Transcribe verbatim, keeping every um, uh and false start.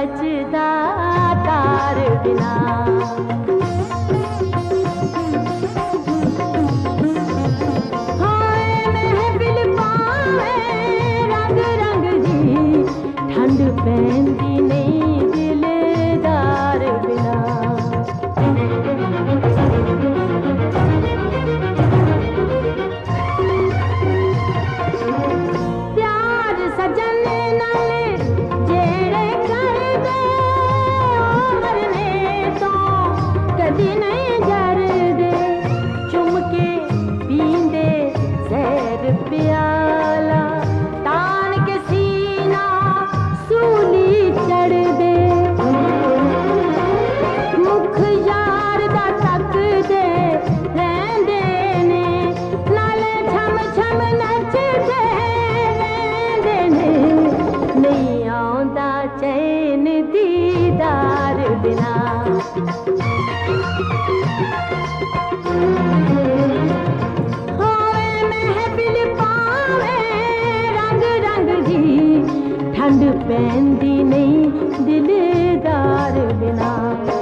बचदा तार बिना। हाय महफिल पावे रंग रंग दी, ठंड पैंदी नहीं दिलदार बिना। प्यार सजन नाले जेड़े कर दे, मरने तो कदी नहीं जर दे। चुम के पींदे जहर प्याला, तान के सीना सूली चढ़ दे। मुख यार दा तक दे रहंदे ने, नाले छम छम नचदे रहंदे ने। नहीं आउंदा चैन दीदार बिना। होवे महफिल पावे रंग रंग दी, ठंड पैंदी नहीं दिलदार बिना।